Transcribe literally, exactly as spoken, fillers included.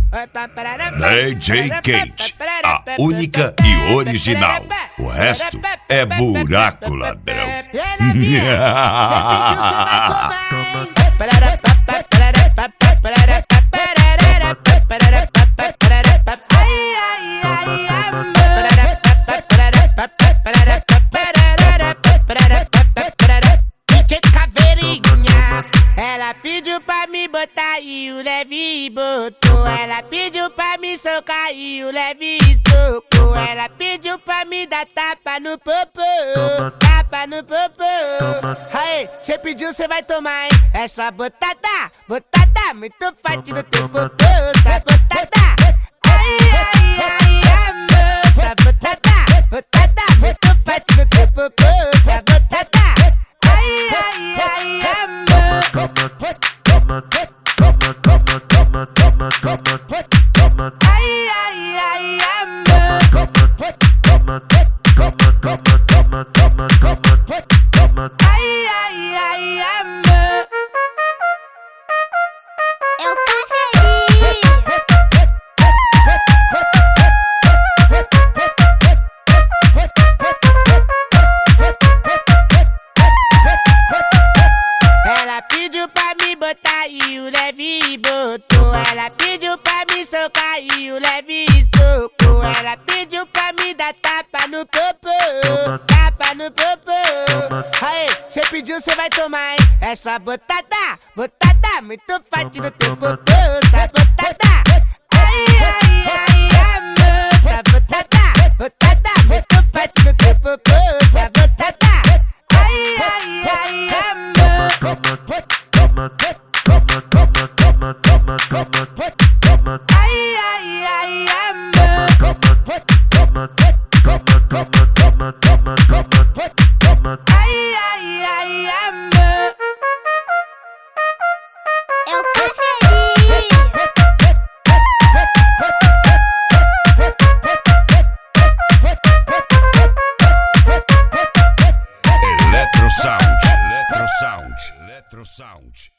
D J Kate, a única e original. O resto é buraco, ladrão. Ela pediu pra me botar e o leve botou. Ela pediu pra me socar e o leve estocou. Ela pediu pra me dar tapa no popô, tapa no popô. Aí, cê pediu, cê vai tomar, hein? É só botada, botada, muito forte no teu popô. Só botada, ai, ai, ai, amor. Só botada, botada, muito forte no teu popô. Só botada, ai, ai, ai, amor. Ai, ai, ai, amor. Ai, ai, ai, amor. Eu cafezinho. Ela pediu pra me botar e o leve botou. Ela pediu pra me socar e o leve estocou. Ela pediu pra me dar tapa no popô, tapa no popô. Aí, cê pediu, cê vai tomar, hein? É só botada, botada, muito forte no teu popô. Só botada, ai, ai, ai, amor. Só botada, botada, muito forte no teu popô. Só botada, ai, ai, ai, amor. Ai, ai, ai, amor. Ai, ai, ai, amor. Eu cafezinho. Electro Sound, Electro Sound, Electro Sound.